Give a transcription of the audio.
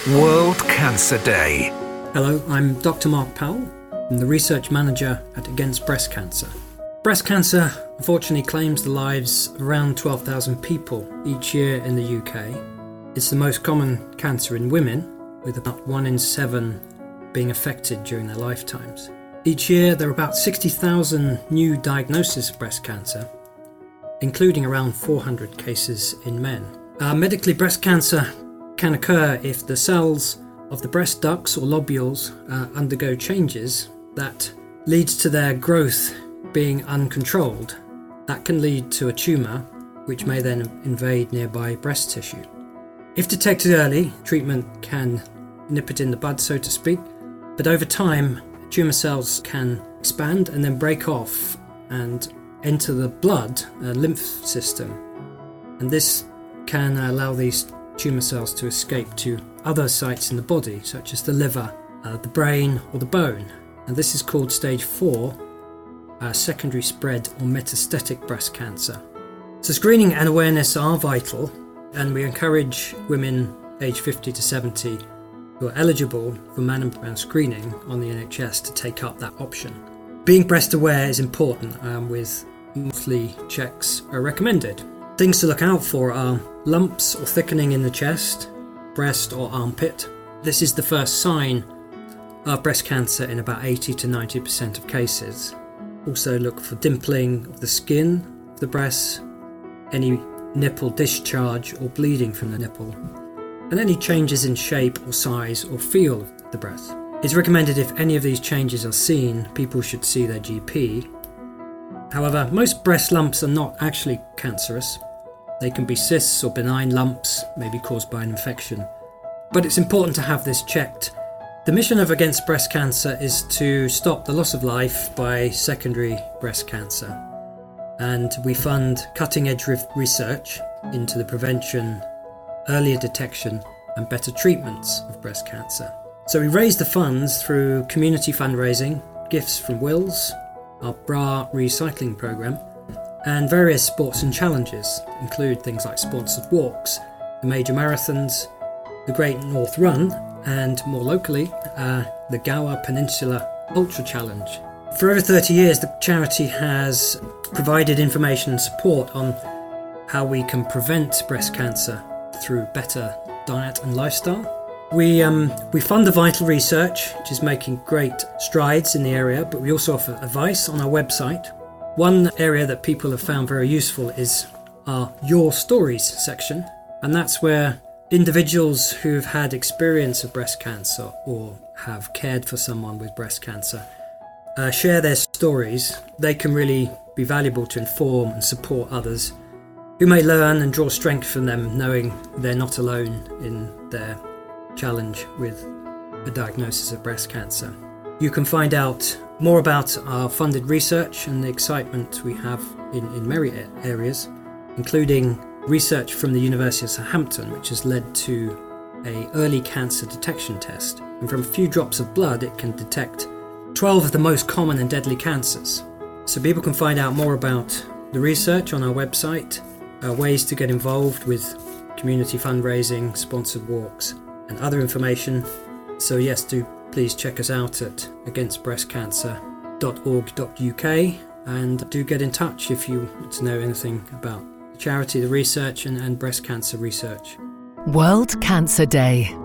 World Cancer Day. Hello, I'm Dr. Mark Powell. I'm the Research Manager at Against Breast Cancer. Breast cancer unfortunately claims the lives of around 12,000 people each year in the UK. It's the most common cancer in women, with about 1 in 7 being affected during their lifetimes. Each year there are about 60,000 new diagnoses of breast cancer, including around 400 cases in men. Medically, breast cancer can occur if the cells of the breast ducts or lobules undergo changes that leads to their growth being uncontrolled. That can lead to a tumour, which may then invade nearby breast tissue. If detected early, treatment can nip it in the bud, so to speak, but over time, tumour cells can expand and then break off and enter the blood lymph system, and this can allow these tumour cells to escape to other sites in the body, such as the liver, the brain or the bone, and this is called stage 4, secondary spread or metastatic breast cancer. So screening and awareness are vital, and we encourage women aged 50 to 70 who are eligible for mammogram screening on the NHS to take up that option. Being breast aware is important, with monthly checks are recommended. Things to look out for are lumps or thickening in the chest, breast or armpit. This is the first sign of breast cancer in about 80 to 90% of cases. Also look for dimpling of the skin of the breast, any nipple discharge or bleeding from the nipple, and any changes in shape or size or feel of the breast. It's recommended if any of these changes are seen, people should see their GP. However, most breast lumps are not actually cancerous. They can be cysts or benign lumps, maybe caused by an infection. But it's important to have this checked. The mission of Against Breast Cancer is to stop the loss of life by secondary breast cancer. And we fund cutting-edge research into the prevention, earlier detection and better treatments of breast cancer. So we raise the funds through community fundraising, gifts from wills, our bra recycling programme, and various sports and challenges include things like sponsored walks, the major marathons, the Great North Run, and more locally, the Gower Peninsula Ultra Challenge. For over 30 years, the charity has provided information and support on how we can prevent breast cancer through better diet and lifestyle. We fund the vital research, which is making great strides in the area, but we also offer advice on our website. One area that people have found very useful is our Your Stories section, and that's where individuals who've had experience of breast cancer or have cared for someone with breast cancer share their stories. They can really be valuable to inform and support others who may learn and draw strength from them, knowing they're not alone in their challenge with a diagnosis of breast cancer. You can find out more about our funded research and the excitement we have in many areas, including research from the University of Southampton, which has led to an early cancer detection test. And from a few drops of blood, it can detect 12 of the most common and deadly cancers. So people can find out more about the research on our website, ways to get involved with community fundraising, sponsored walks, and other information. So yes, do please check us out at againstbreastcancer.org.uk, and do get in touch if you want to know anything about the charity, the research and breast cancer research. World Cancer Day.